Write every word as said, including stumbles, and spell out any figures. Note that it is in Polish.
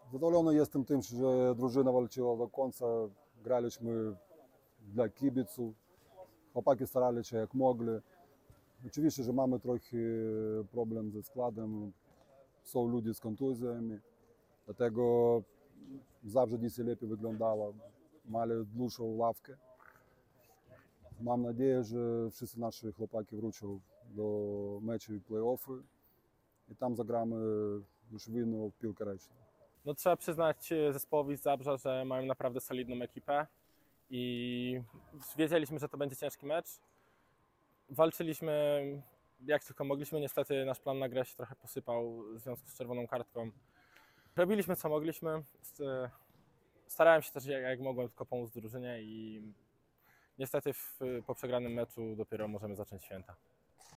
Zadowolony jestem tym, że drużyna walczyła do końca. Graliśmy dla kibiców. Chłopaki starali się jak mogli. Oczywiście, że mamy trochę problem ze składem. Są ludzie z kontuzjami. Dlatego zawsze dzisiaj lepiej wyglądała. Mieli dłuższą ławkę. Mam nadzieję, że wszyscy nasi chłopaki wrócą do meczu i play-offy i tam zagramy już w inną piłkę ręczną. No, trzeba przyznać zespołowi z Zabrza, że mają naprawdę solidną ekipę i wiedzieliśmy, że to będzie ciężki mecz. Walczyliśmy jak tylko mogliśmy, niestety nasz plan na grę się trochę posypał w związku z czerwoną kartką. Robiliśmy co mogliśmy, starałem się też jak mogłem tylko pomóc drużynie i niestety w, po przegranym meczu dopiero możemy zacząć święta.